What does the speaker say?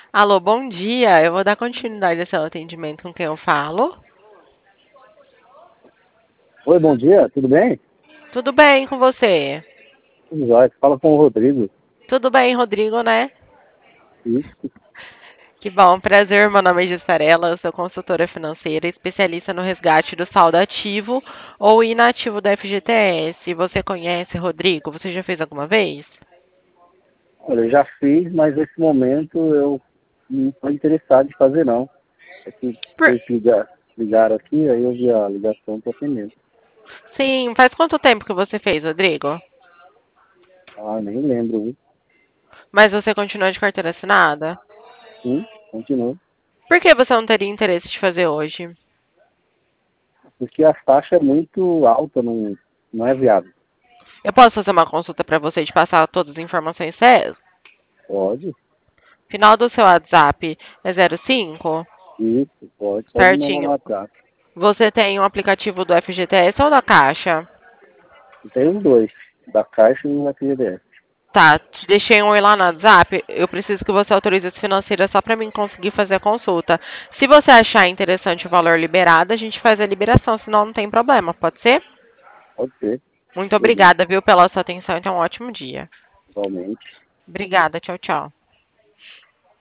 Alô, bom dia. Eu vou dar continuidade ao seu atendimento com quem eu falo. Oi, bom dia, tudo bem? Tudo bem com você? Tudo jóia, fala com o Rodrigo. Tudo bem, Rodrigo, né? Isso. Que bom, prazer. Meu nome é Gissarela, eu sou consultora financeira, especialista no resgate do saldo ativo ou inativo da FGTS. Você conhece, Rodrigo? Você já fez alguma vez? Olha, eu já fiz, mas nesse momento eu não estou interessado em fazer não. É que Por- vocês ligaram aqui, aí eu vi a ligação para atendendo. Sim, faz quanto tempo que você fez, Rodrigo? Ah, nem lembro, viu? Mas você continua de carteira assinada? Sim, continua. Por que você não teria interesse de fazer hoje? Porque a taxa é muito alta, não é viável. Eu posso fazer uma consulta para você e te passar todas as informações certas? Pode, Final do seu WhatsApp é 05? isso, pode me mandar no Certinho. WhatsApp. Você tem um aplicativo do FGTS ou da Caixa? Tem os dois, da Caixa e da FGTS. Tá, te deixei um oi lá no WhatsApp. Eu preciso que você autorize as financeiras só para mim conseguir fazer a consulta. Se você achar interessante o valor liberado, a gente faz a liberação, senão não tem problema, pode ser? Pode ser, Muito beleza, obrigada, viu, pela sua atenção e tenha um ótimo dia. igualmente. Obrigada, tchau, tchau.